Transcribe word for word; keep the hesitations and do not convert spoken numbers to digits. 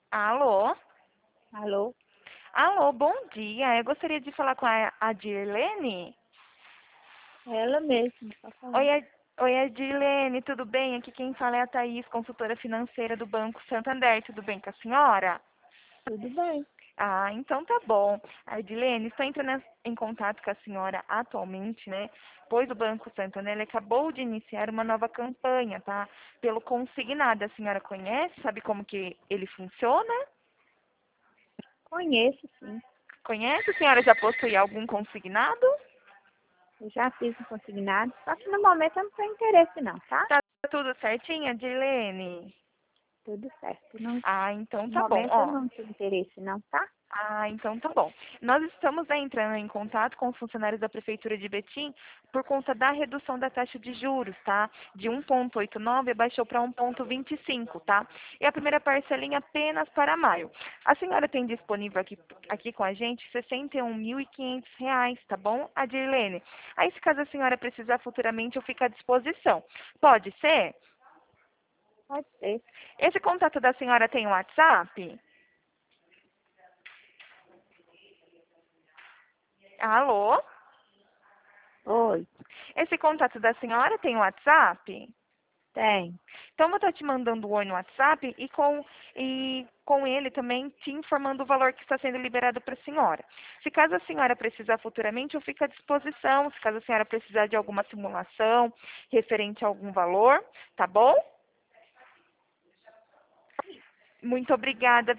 Alô? Alô? Alô, bom dia. Eu gostaria de falar com a Adirlene. Ela mesma, tá Oi, falando. A- Oi, Adirlene, tudo bem? Aqui quem fala é a Thaís, consultora financeira do Banco Santander. Tudo bem com a senhora? Tudo bem. Ah, então tá bom. Adirlene, estou entrando em contato com a senhora atualmente, né? Pois o Banco Santander ele acabou de iniciar uma nova campanha, tá? Pelo consignado. A senhora conhece? Sabe como que ele funciona? Conheço, sim. Conhece? A senhora já possui algum consignado? Eu já fiz um consignado, só que no momento eu não tenho interesse não, tá? Tá tudo certinho, Adirlene? Tudo certo. Não, Ah, então no tá bom, momento eu ó. não tenho interesse não, tá? Ah, então tá bom. Nós estamos né, entrando em contato com os funcionários da Prefeitura de Betim por conta da redução da taxa de juros, tá? De um vírgula oitenta e nove baixou para um vírgula vinte e cinco, tá? E a primeira parcelinha apenas para maio. A senhora tem disponível aqui, aqui com a gente sessenta e um mil e quinhentos reais, tá bom, Adirlene? Aí, se caso a senhora precisar futuramente, eu fico à disposição. Pode ser? Pode ser. Esse contato da senhora tem WhatsApp? Alô? Oi, Esse contato da senhora tem WhatsApp? tem. Então, eu vou estar te mandando o oi no WhatsApp e com, e com ele também te informando o valor que está sendo liberado para a senhora. Se caso a senhora precisar futuramente, eu fico à disposição. Se caso a senhora precisar de alguma simulação referente a algum valor, tá bom? Muito obrigada.